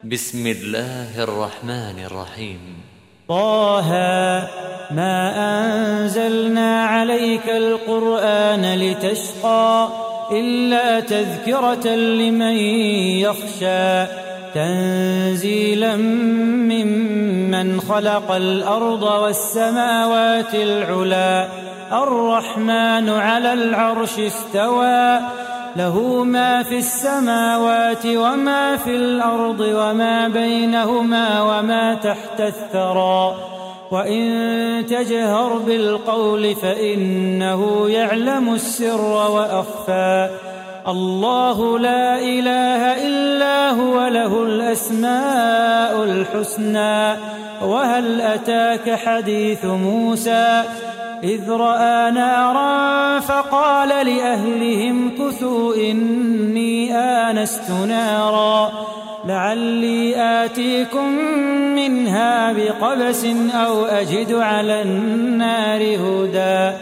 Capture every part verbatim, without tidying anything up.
بسم الله الرحمن الرحيم. طه ما أنزلنا عليك القرآن لتشقى إلا تذكرة لمن يخشى تنزيلا ممن خلق الأرض والسماوات العلى الرحمن على العرش استوى له ما في السماوات وما في الأرض وما بينهما وما تحت الثرى وإن تجهر بالقول فإنه يعلم السر وأخفى الله لا إله إلا هو له الأسماء الحسنى وهل أتاك حديث موسى إذ رأى نارا فقال لأهلهم كثوا إني آنست نارا لعلي آتيكم منها بقبس أو أجد على النار هدى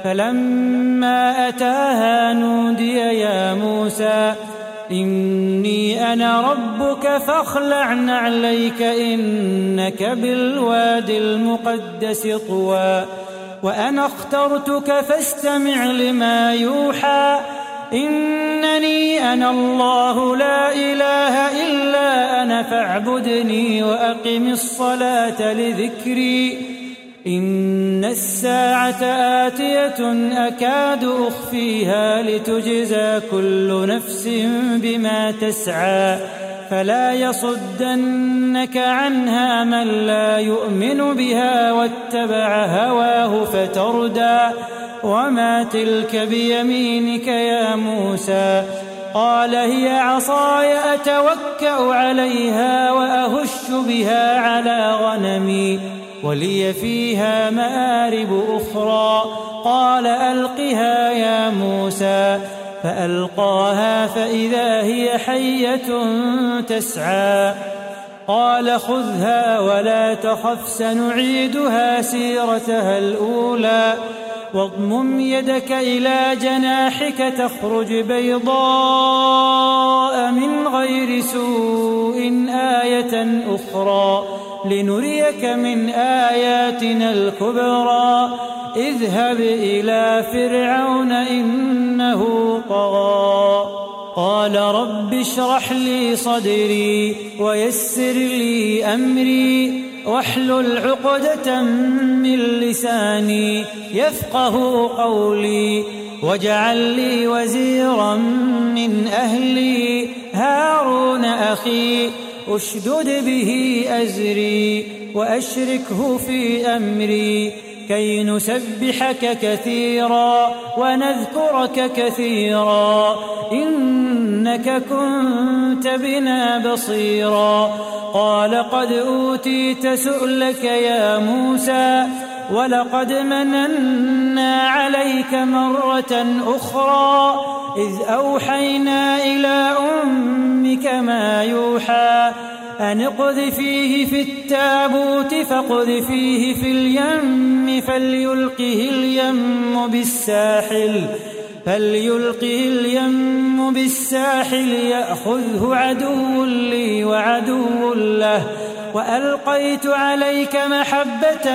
فلما أتاها نودي يا موسى إني أنا ربك فاخلع نعليك إنك بالواد المقدس طوى وأنا اخترتك فاستمع لما يوحى إنني أنا الله لا إله إلا أنا فاعبدني وأقم الصلاة لذكري إن الساعة آتية أكاد أخفيها لتجزى كل نفس بما تسعى فلا يصدنك عنها من لا يؤمن بها واتبع هواه فتردى وما تلك بيمينك يا موسى قال هي عصاي أتوكأ عليها وأهش بها على غنمي ولي فيها مآرب أخرى قال ألقها يا موسى فألقاها فإذا هي حية تسعى قال خذها ولا تخف سنعيدها سيرتها الأولى واضمم يدك إلى جناحك تخرج بيضاء من غير سوء آية أخرى لنريك من آياتنا الكبرى اذهب إلى فرعون إنه طغى قال رب اشرح لي صدري ويسر لي أمري واحلل عقدة من لساني يفقه قولي واجعل لي وزيرا من أهلي هارون أخي أشدد به أزري وأشركه في أمري كي نسبحك كثيرا ونذكرك كثيرا إنك كنت بنا بصيرا قال قد أوتيت سؤلك يا موسى ولقد مننا عليك مرة أخرى إذ أوحينا إلى أمك ما يوحى أن اقذفيه في التابوت فاقذفيه في اليم فليلقه اليم بالساحل فليلقه اليم بالساحل يأخذه عدو لي وعدو له وألقيت عليك محبة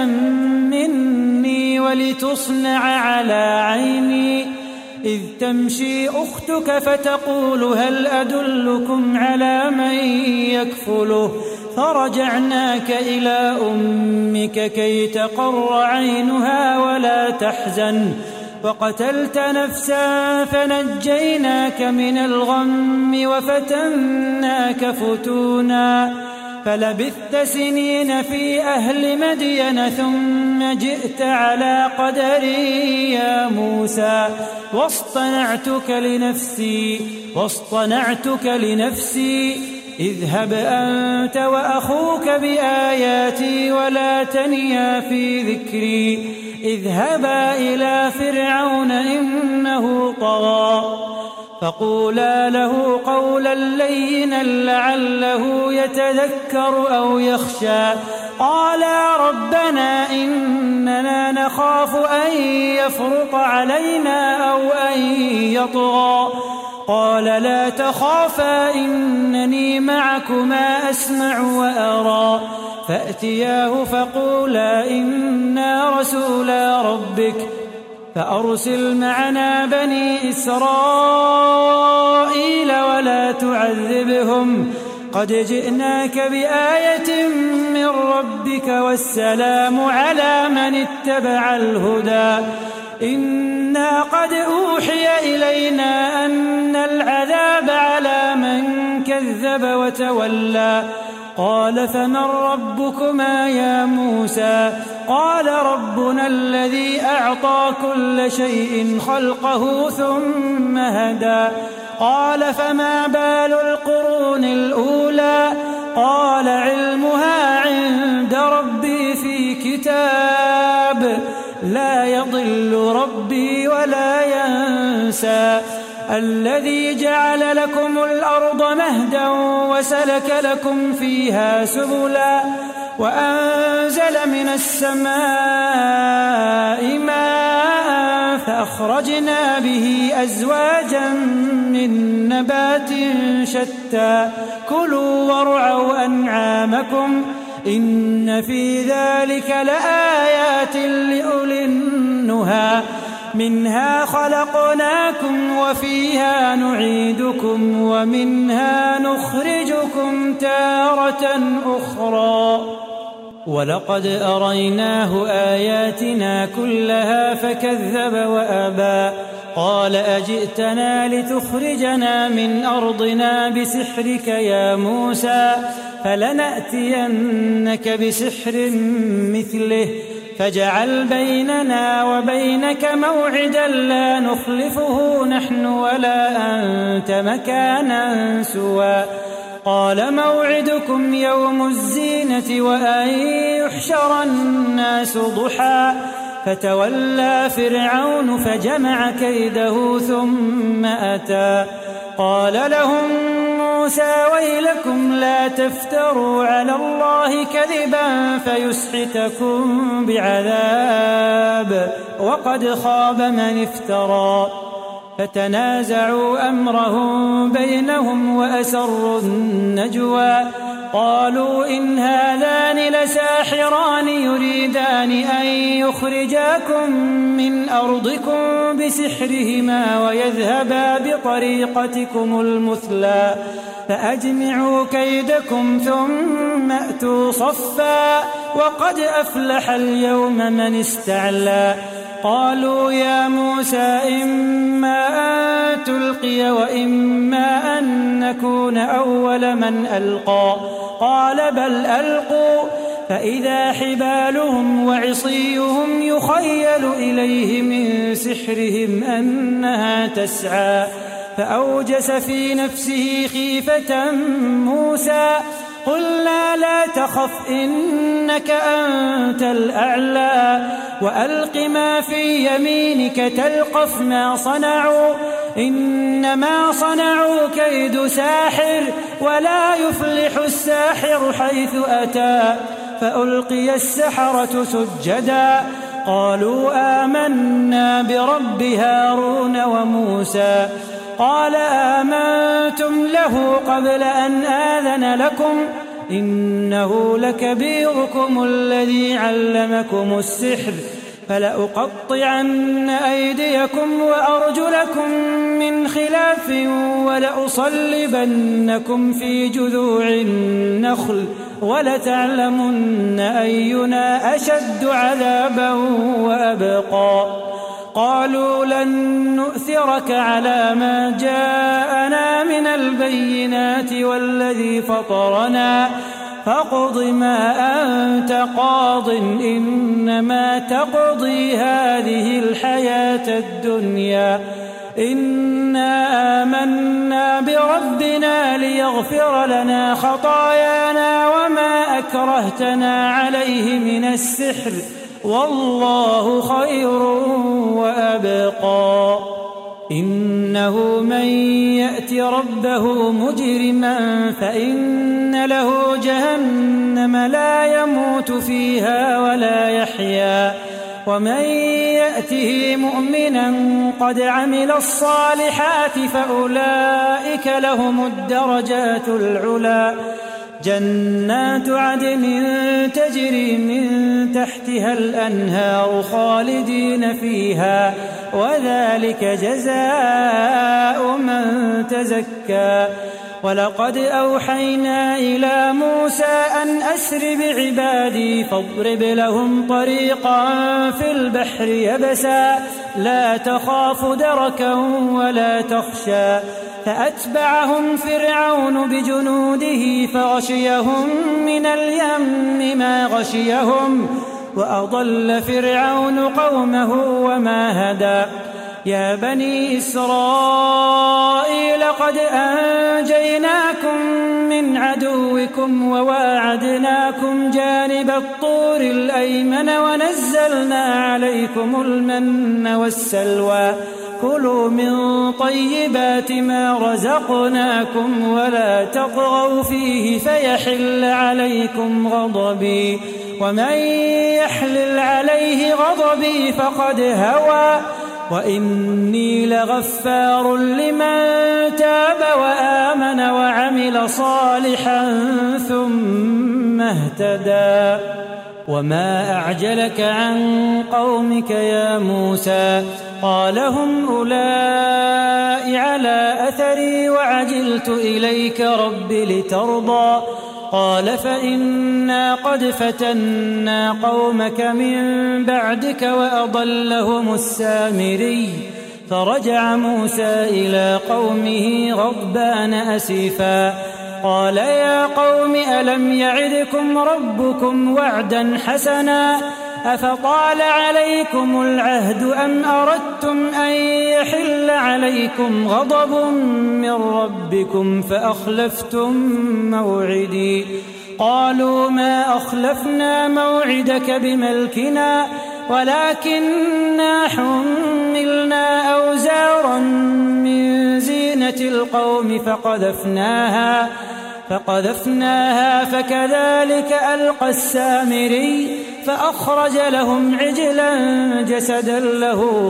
مني ولتصنع على عيني إذ تمشي أختك فتقول هل أدلكم على من يكفله فرجعناك إلى أمك كي تقر عينها ولا تحزن وقتلت نفسا فنجيناك من الغم وفتناك فتونا فلبثت سنين في أهل مدين ثم جئت على قدري يا موسى واصطنعتك لنفسي واصطنعتك لنفسي اذهب أنت وأخوك بآياتي ولا تنيا في ذكري اذهبا إلى فرعون إنه طغى فقولا له قولا لينا لعله يتذكر أو يخشى قالا ربنا إننا نخاف أن يفرط علينا أو أن يطغى قال لا تخافا إنني معكما أسمع وأرى فأتياه فقولا إنا رسولا ربك فأرسل معنا بني إسرائيل ولا تعذبهم قد جئناك بآية من ربك والسلام على من اتبع الهدى إنا قد أوحي إلينا أن العذاب على من كذب وتولى قال فمن ربكما يا موسى قال ربنا الذي أعطى كل شيء خلقه ثم هدى قال فما بال القرون الأولى قال علمها عند ربي في كتاب لا يضل ربي ولا ينسى الذي جعل لكم الأرض مهدا وسلك لكم فيها سبلا وأنزل من السماء ماء فأخرجنا به أزواجا من نبات شتى كلوا وارعوا أنعامكم إن في ذلك لآيات لأولي النهى منها خلقناكم وفيها نعيدكم ومنها نخرجكم تارة أخرى ولقد أريناه آياتنا كلها فكذب وأبى قال أجئتنا لتخرجنا من أرضنا بسحرك يا موسى فلنأتينك بسحر مثله فاجعل بيننا وبينك موعدا لا نخلفه نحن ولا أنت مكانا سوى قال موعدكم يوم الزينة وأن يحشر الناس ضحى فتولى فرعون فجمع كيده ثم أتى قال لهم موسى ويلكم لا تفتروا على الله كذبا فيسحتكم بعذاب وقد خاب من افترى فتنازعوا أمرهم بينهم وأسروا النجوى قالوا إن هذان لساحران يريدان أن يخرجاكم من أرضكم بسحرهما ويذهبا بطريقتكم المثلى فأجمعوا كيدكم ثم أتوا صفا وقد أفلح اليوم من استعلى قالوا يا موسى إما أن تلقي وإما أن نكون أول من ألقى قال بل ألقوا فإذا حبالهم وعصيهم يخيل إليه من سحرهم أنها تسعى فأوجس في نفسه خيفة موسى قلنا لا تخف إنك أنت الأعلى وألق ما في يمينك تلقف ما صنعوا إنما صنعوا كيد ساحر ولا يفلح الساحر حيث أتى فألقي السحرة سجدا قالوا آمنا برب هارون وموسى قال آمنتم له قبل أن آذن لكم إنه لكبيركم الذي علمكم السحر فلأقطعن أيديكم وأرجلكم من خلاف ولأصلبنكم في جذوع النخل ولتعلمن أينا أشد عذابا وأبقى قالوا لن نؤثرك على ما جاءنا من البينات والذي فطرنا فاقض ما أنت قاض إنما تقضي هذه الحياة الدنيا إنا آمنا بربنا ليغفر لنا خطايانا وما أكرهتنا عليه من السحر والله خير وأبقى إنه من يأت ربه مجرما فإن له جهنم لا يموت فيها ولا يحيا ومن يأته مؤمنا قد عمل الصالحات فأولئك لهم الدرجات العلى جنات عدن تجري من تحتها الأنهار خالدين فيها وذلك جزاء من تزكى ولقد أوحينا إلى موسى أن أسر بعبادي فاضرب لهم طريقا في البحر يبسا لا تخاف دركا ولا تخشى فأتبعهم فرعون بجنوده فغشيهم من اليم ما غشيهم وأضل فرعون قومه وما هدى يا بني إسرائيل قد أنجيناكم من عدوكم وواعدناكم جانب الطور الأيمن ونزلنا عليكم المن والسلوى كلوا من طيبات ما رزقناكم ولا تطغوا فيه فيحل عليكم غضبي ومن يحلل عليه غضبي فقد هوى وإني لغفار لمن تاب وآمن وعمل صالحا ثم اهتدى وما أعجلك عن قومك يا موسى قال هم أولئك على أثري وعجلت إليك رب لترضى قال فإنا قد فتنا قومك من بعدك وأضلهم السامري فرجع موسى إلى قومه غضبان أسفا قال يا قوم ألم يعدكم ربكم وعدا حسنا أفطال عليكم العهد أم أردتم أن يحل عليكم غضب من ربكم فأخلفتم موعدي قالوا ما أخلفنا موعدك بملكنا ولكننا حملنا أوزارا من زينة القوم فقذفناها فقذفناها فكذلك ألقى السامري فأخرج لهم عجلا جسدا له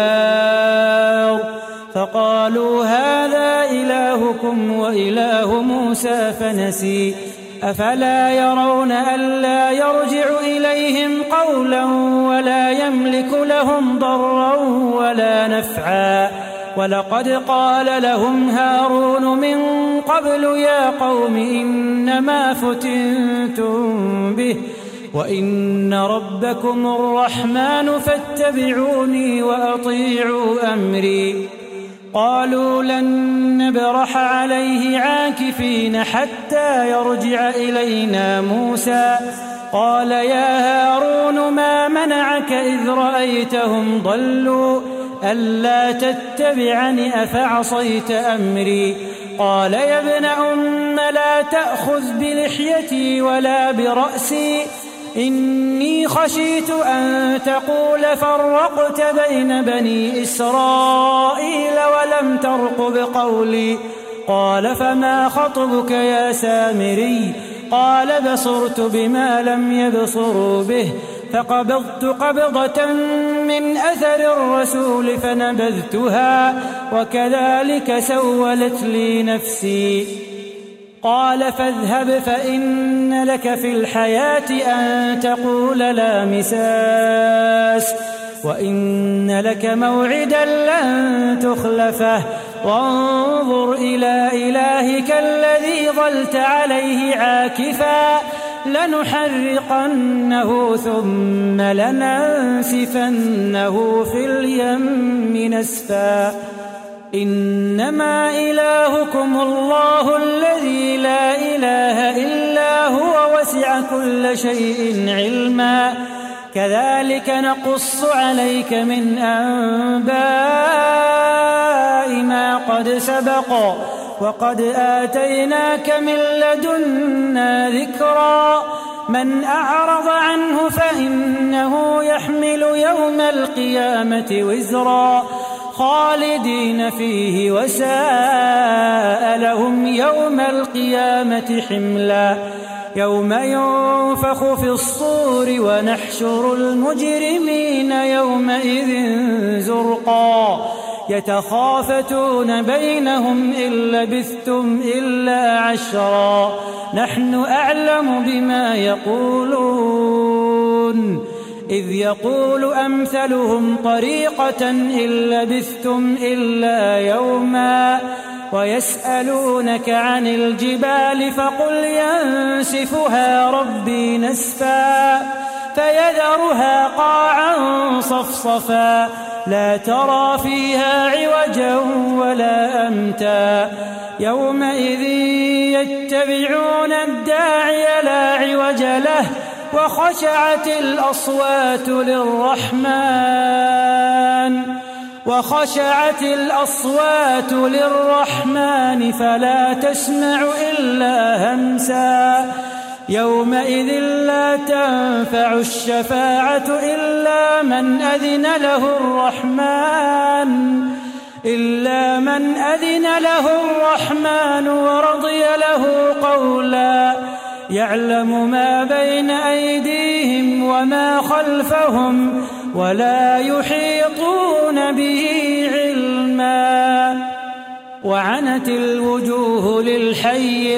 خوار فقالوا هذا إلهكم وإله موسى فنسي أفلا يرون ألا يرجع إليهم قولا ولا يملك لهم ضرا ولا نفعا ولقد قال لهم هارون من قبل يا قوم إنما فتنتم به وإن ربكم الرحمن فاتبعوني وأطيعوا أمري قالوا لن نبرح عليه عاكفين حتى يرجع إلينا موسى قال يا هارون ما منعك إذ رأيتهم ضلوا ألا تتبعني أفعصيت أمري قال يا ابن أم لا تأخذ بلحيتي ولا برأسي إني خشيت أن تقول فرقت بين بني إسرائيل ولم ترقب قولي قال فما خطبك يا سامري قال بصرت بما لم يبصروا به فقبضت قبضة من أثر الرسول فنبذتها وكذلك سولت لي نفسي قال فاذهب فإن لك في الحياة أن تقول لا مساس وإن لك موعدا لن تخلفه وانظر إلى إلهك الذي ظلت عليه عاكفا لنحرقنه ثم لننسفنه في اليم نسفا إنما إلهكم الله الذي لا إله إلا هو وسع كل شيء علما كذلك نقص عليك من أنباء ما قد سبق وقد آتيناك من لدنا ذكرا من أعرض عنه فإنه يحمل يوم القيامة وزرا خالدين فيه وساء لهم يوم القيامة حملا يوم ينفخ في الصور ونحشر المجرمين يومئذ زرقا يتخافتون بينهم إن لبثتم إلا عشرا نحن أعلم بما يقولون إذ يقول أمثلهم طريقة إن لبثتم إلا يوما ويسألونك عن الجبال فقل ينسفها ربي نسفا فيذرها قاعا صفصفا لا ترى فيها عوجا ولا أمتا يومئذ يتبعون الداعي لا عوج له وخشعت الأصوات للرحمن وخشعت الأصوات للرحمن فلا تسمع إلا همسا يومئذ لا تنفع الشفاعة إلا من أذن له الرحمن إلا من أذن له الرحمن ورضي له قولا يعلم ما بين أيديهم وما خلفهم ولا يحيطون به علما وعنت الوجوه للحي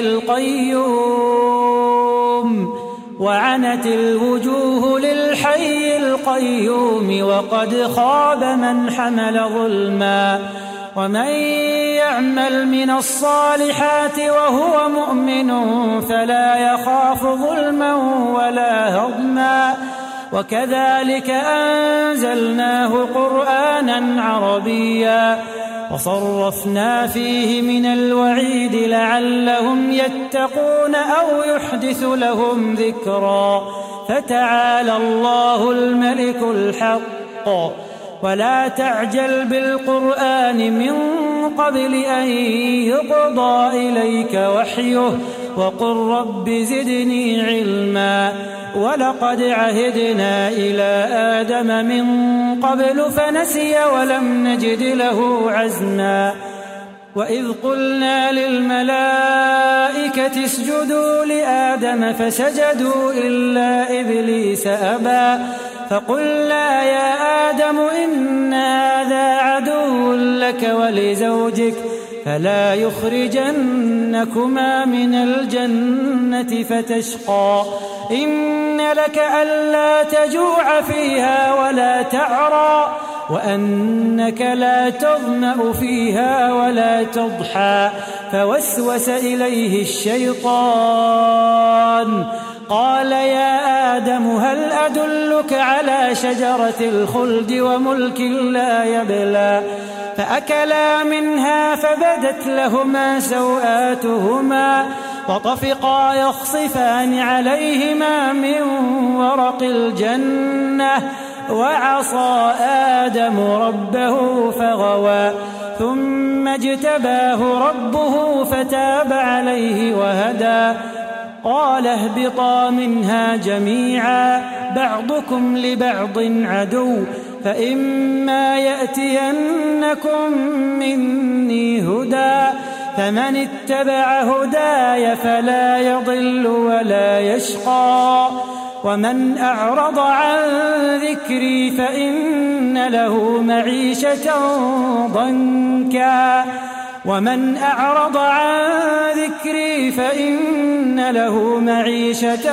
القيوم وعنت الوجوه للحي القيوم وقد خاب من حمل ظلما ومن يعمل من الصالحات وهو مؤمن فلا يخاف ظلما ولا هضما وكذلك أنزلناه قرآنا عربيا وصرفنا فيه من الوعيد لعلهم يتقون أو يحدث لهم ذكرا فتعالى الله الملك الحق ولا تعجل بالقرآن من قبل أن يقضى إليك وحيه وقل رب زدني علما ولقد عهدنا إلى آدم من قبل فنسي ولم نجد له عزما وإذ قلنا للملائكة اسجدوا لآدم فسجدوا إلا إبليس أبى فقلنا يا آدم إن هذا عدو لك ولزوجك فلا يخرجنكما من الجنة فتشقى إن لك ألا تجوع فيها ولا تعرى وأنك لا تظمأ فيها ولا تضحى فوسوس إليه الشيطان قال يا آدم هل أدلك على شجرة الخلد وملك لا يبلى فأكلا منها فبدت لهما سوآتهما وطفقا يخصفان عليهما من ورق الجنة وعصى آدم ربه فغوى ثم اجتباه ربه فتاب عليه وهدى قال اهبطا منها جميعا بعضكم لبعض عدو فإما يأتينكم مني هدى فمن اتبع هداي فلا يضل ولا يشقى ومن أعرض عن ذكري فإن له معيشة ضنكا ومن أعرض عن ذكري فإن له معيشة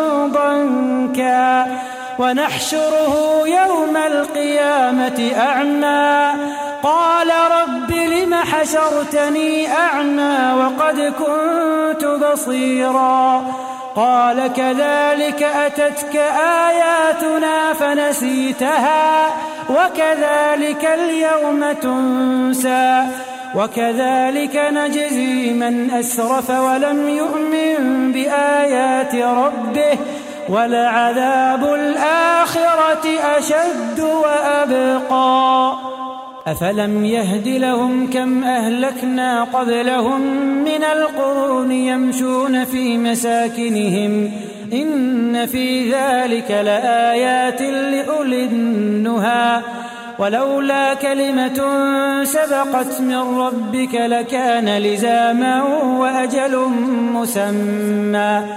ضنكا ونحشره يوم القيامة أعمى قال رب لم حشرتني أعمى وقد كنت بصيرا قال كذلك أتتك آياتنا فنسيتها وكذلك اليوم تنسى وكذلك نجزي من أسرف ولم يؤمن بآيات ربه ولعذاب الآخرة أشد وأبقى أفلم يهد لهم كم أهلكنا قبلهم من القرون يمشون في مساكنهم إن في ذلك لآيات لأولي النهى ولولا كلمة سبقت من ربك لكان لزاما وأجل مسمى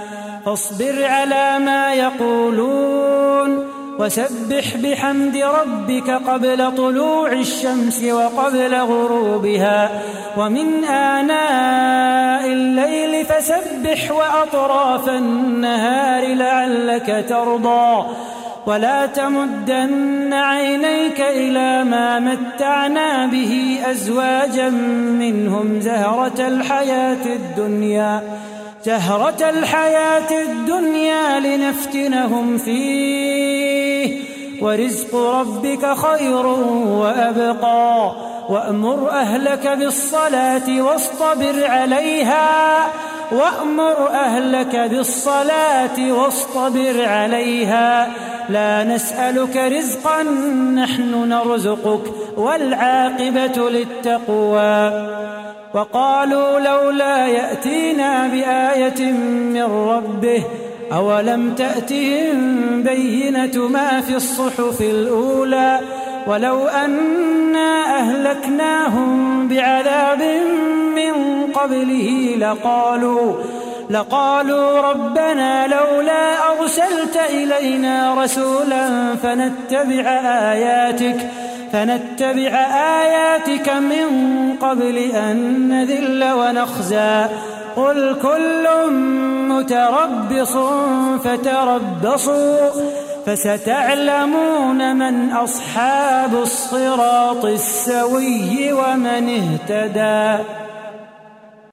فاصبر على ما يقولون وسبح بحمد ربك قبل طلوع الشمس وقبل غروبها ومن آناء الليل فسبح وأطراف النهار لعلك ترضى ولا تمدن عينيك إلى ما متعنا به أزواجا منهم زهرة الحياة الدنيا زهرة الحياة الدنيا لنفتنهم فيه ورزق ربك خير وأبقى وأمر أهلك بالصلاة واصطبر عليها وأمر أهلك بالصلاة واصطبر عليها لا نسألك رزقا نحن نرزقك والعاقبة للتقوى وقالوا لولا يأتينا بآية من ربه أولم تأتهم بينة ما في الصحف الأولى ولو أنا أهلكناهم بعذاب من قبله لقالوا لقالوا ربنا لولا أرسلت إلينا رسولا فنتبع آياتك فنتبع آياتك من قبل أن نذل ونخزى قل كل متربص فتربصوا فستعلمون من أصحاب الصراط السوي ومن اهتدى.